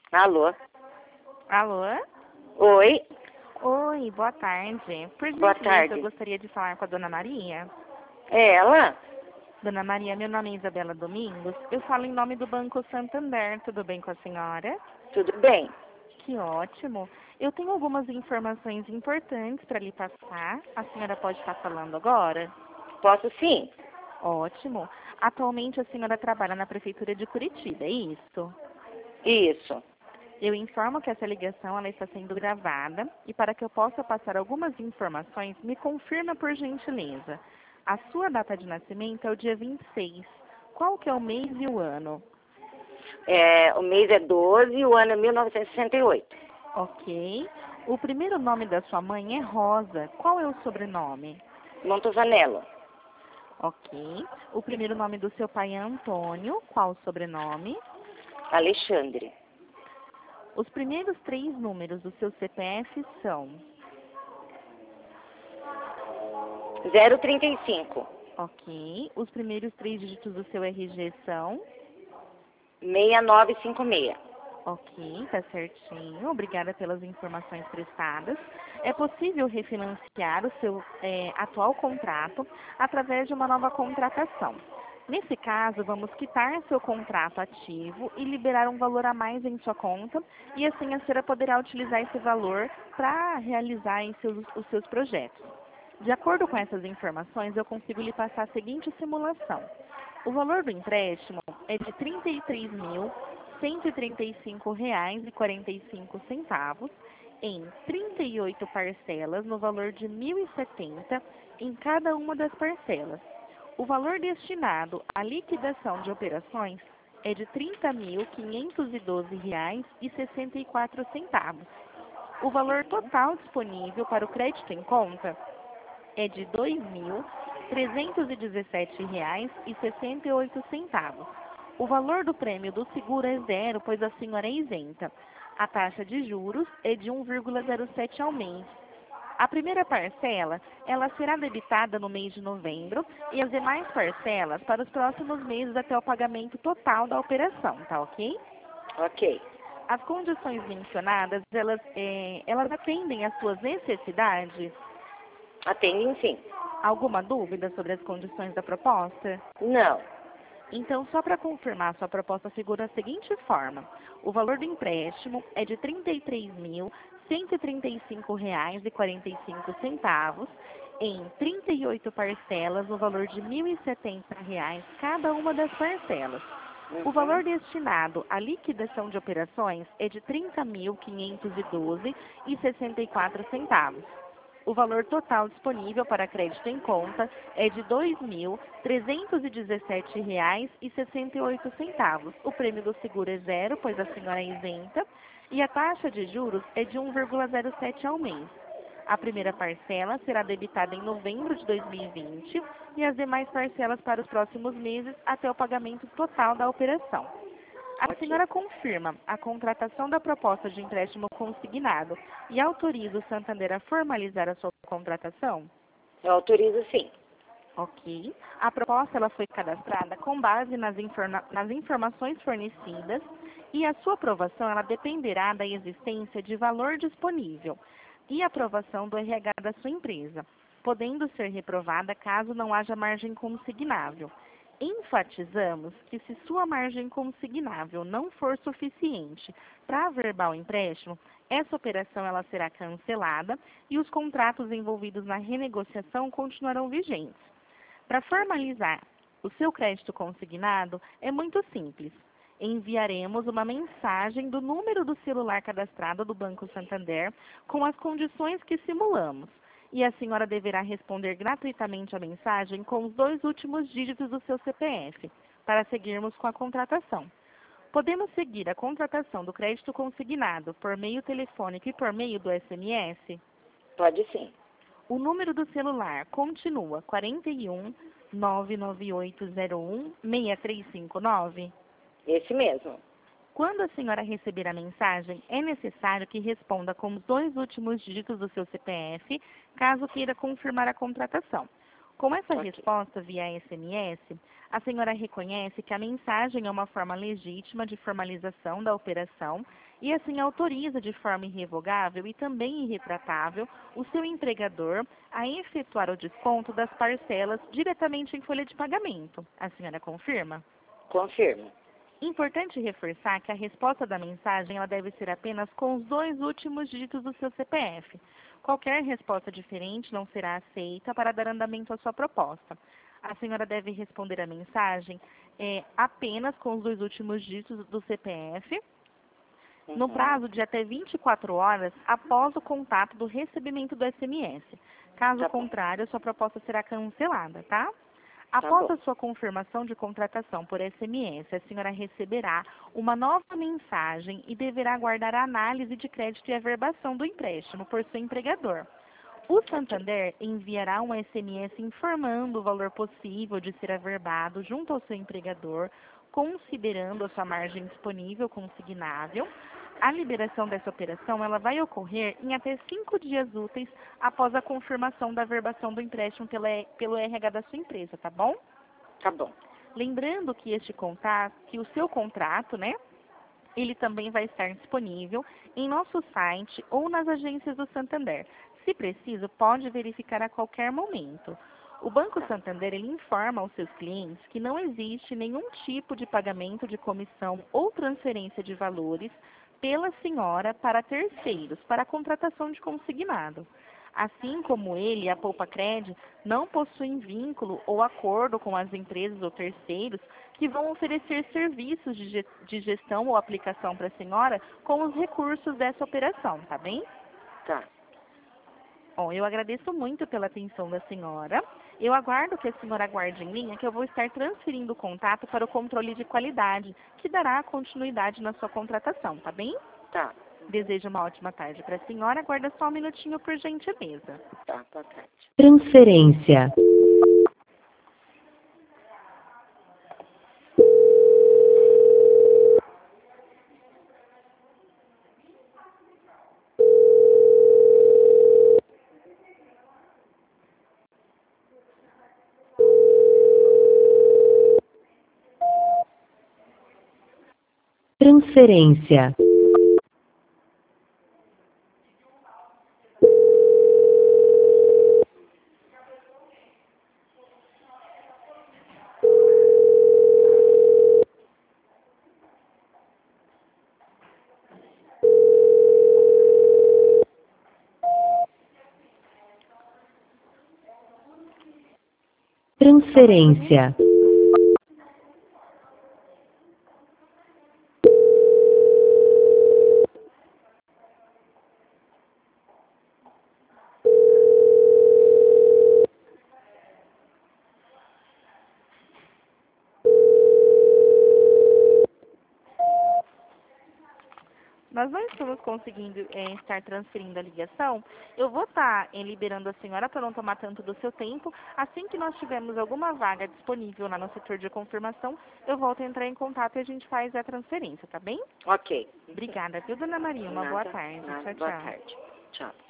Alô? Alô? Oi? Oi, boa tarde. Por Boa gentileza, tarde. eu gostaria de falar com a dona Maria. É ela? Dona Maria, meu nome é Isabela Domingos. Eu falo em nome do Banco Santander. Tudo bem com a senhora? Tudo bem? Que ótimo. Eu tenho algumas informações importantes para lhe passar. A senhora pode estar falando agora? Posso sim? Ótimo. Atualmente a senhora trabalha na Prefeitura de Curitiba, é isso? Isso. Eu informo que essa ligação ela está sendo gravada e para que eu possa passar algumas informações, me confirma por gentileza. A sua data de nascimento é o dia 26. Qual que é o mês e o ano? O mês é 12 e o ano é 1968. Ok. O primeiro nome da sua mãe é Rosa. Qual é o sobrenome? Montosanello. Ok. O primeiro nome do seu pai é Antônio. Qual o sobrenome? Alexandre. Os primeiros 3 números do seu CPF são... 035. Ok. Os primeiros 3 dígitos do seu RG são... 6956. Ok, tá certinho. Obrigada pelas informações prestadas. É possível refinanciar o seu atual contrato através de uma nova contratação. Nesse caso, vamos quitar seu contrato ativo e liberar um valor a mais em sua conta e assim a senhora poderá utilizar esse valor para realizar os seus projetos. De acordo com essas informações, eu consigo lhe passar a seguinte simulação. O valor do empréstimo é de R$ 33.135,45 em 38 parcelas no valor de R$ 1.070 em cada uma das parcelas. O valor destinado à liquidação de operações é de R$ 30.512,64. O valor total disponível para o crédito em conta é de R$ 2.317,68. O valor do prêmio do seguro é zero, pois a senhora é isenta. A taxa de juros é de 1,07 ao mês. A primeira parcela, ela será debitada no mês de novembro e as demais parcelas para os próximos meses até o pagamento total da operação, tá ok? Ok. As condições mencionadas, elas atendem às suas necessidades? Atendem sim. Alguma dúvida sobre as condições da proposta? Não. Então, só para confirmar, sua proposta figura da seguinte forma. O valor do empréstimo é de R$ 33.135,45 em 38 parcelas, no valor de R$ 1.070 cada uma das parcelas. O valor destinado à liquidação de operações é de R$ 30.512,64. O valor total disponível para crédito em conta é de R$ 2.317,68. O prêmio do seguro é zero, pois a senhora é isenta, e a taxa de juros é de 1,07 ao mês. A primeira parcela será debitada em novembro de 2020 e as demais parcelas para os próximos meses até o pagamento total da operação. A senhora confirma a contratação da proposta de empréstimo consignado e autoriza o Santander a formalizar a sua contratação? Eu autorizo sim. Ok. A proposta ela foi cadastrada com base nas informações fornecidas e a sua aprovação ela dependerá da existência de valor disponível e aprovação do RH da sua empresa, podendo ser reprovada caso não haja margem consignável. Enfatizamos que se sua margem consignável não for suficiente para averbar o empréstimo, essa operação ela será cancelada e os contratos envolvidos na renegociação continuarão vigentes. Para formalizar o seu crédito consignado, é muito simples. Enviaremos uma mensagem do número do celular cadastrado do Banco Santander com as condições que simulamos. E a senhora deverá responder gratuitamente a mensagem com os 2 últimos dígitos do seu CPF, para seguirmos com a contratação. Podemos seguir a contratação do crédito consignado por meio telefônico e por meio do SMS? Pode sim. O número do celular continua 41 99801 6359? Esse mesmo. Quando a senhora receber a mensagem, é necessário que responda com os 2 últimos dígitos do seu CPF, caso queira confirmar a contratação. Com essa Ok. resposta via SMS, a senhora reconhece que a mensagem é uma forma legítima de formalização da operação e assim autoriza de forma irrevogável e também irretratável o seu empregador a efetuar o desconto das parcelas diretamente em folha de pagamento. A senhora confirma? Confirmo. Importante reforçar que a resposta da mensagem ela deve ser apenas com os 2 últimos dígitos do seu CPF. Qualquer resposta diferente não será aceita para dar andamento à sua proposta. A senhora deve responder a mensagem apenas com os 2 últimos dígitos do CPF, no prazo de até 24 horas após o contato do recebimento do SMS. Caso contrário, sua proposta será cancelada, tá? Após a sua confirmação de contratação por SMS, a senhora receberá uma nova mensagem e deverá aguardar a análise de crédito e averbação do empréstimo por seu empregador. O Santander enviará um SMS informando o valor possível de ser averbado junto ao seu empregador, considerando a sua margem disponível consignável. A liberação dessa operação ela vai ocorrer em até 5 dias úteis após a confirmação da averbação do empréstimo pelo RH da sua empresa, tá bom? Tá bom. Lembrando que que o seu contrato, né, ele também vai estar disponível em nosso site ou nas agências do Santander. Se preciso, pode verificar a qualquer momento. O Banco Santander ele informa aos seus clientes que não existe nenhum tipo de pagamento de comissão ou transferência de valores pela senhora para terceiros, para a contratação de consignado. Assim como ele, a Poupacred, não possuem vínculo ou acordo com as empresas ou terceiros que vão oferecer serviços de gestão ou aplicação para a senhora com os recursos dessa operação, tá bem? Tá. Bom, eu agradeço muito pela atenção da senhora. Eu aguardo que a senhora aguarde em linha, que eu vou estar transferindo o contato para o controle de qualidade, que dará continuidade na sua contratação, tá bem? Tá. Desejo uma ótima tarde para a senhora. Aguarda só um minutinho, por gentileza. Tá, boa tarde. Transferência. Transferência. Transferência. Nós não estamos conseguindo estar transferindo a ligação. Eu vou estar liberando a senhora para não tomar tanto do seu tempo. Assim que nós tivermos alguma vaga disponível lá no setor de confirmação, eu volto a entrar em contato e a gente faz a transferência, tá bem? Ok. Obrigada, viu, dona Maria? Uma boa tarde. Nada. Tchau, Boa tchau. tarde. Tchau.